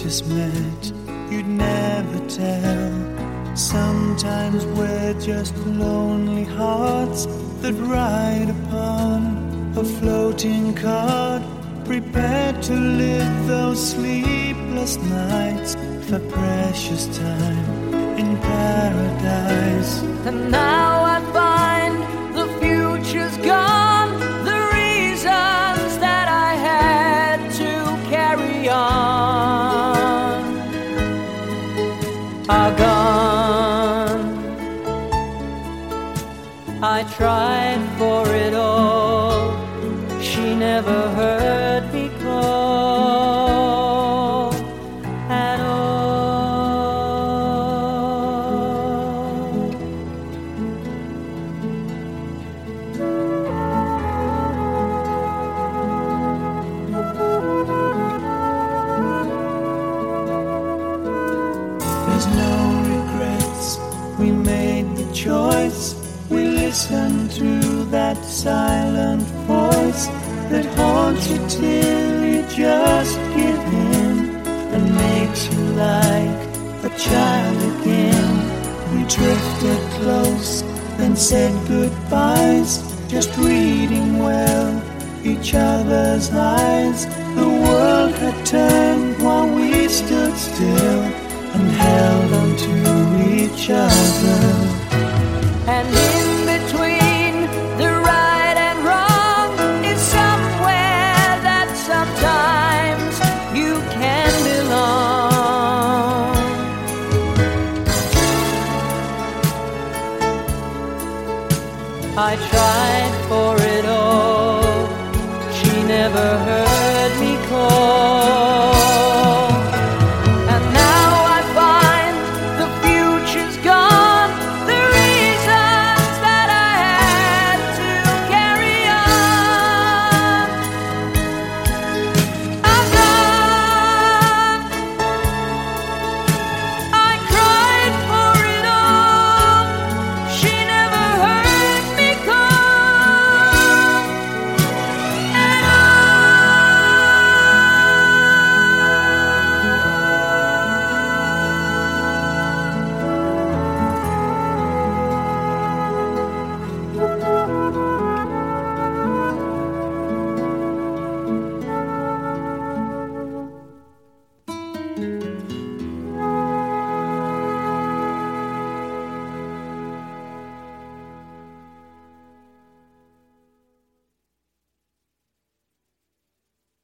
just met, you'd never tell. Sometimes we're just lonely hearts that ride upon a floating card, prepared to live those sleepless nights for precious time in paradise. And now I find the future's gone. The reasons that I had to carry on are gone. I tried for it all. She never heard me call at all. There's no regrets, we made the choice. We listened to that silent voice that haunts you till you just give in and makes you like a child again. We drifted close, then said goodbyes, just reading well each other's eyes. The world had turned while we stood still and held on to each other. And in between the right and wrong is somewhere that sometimes you can belong. I try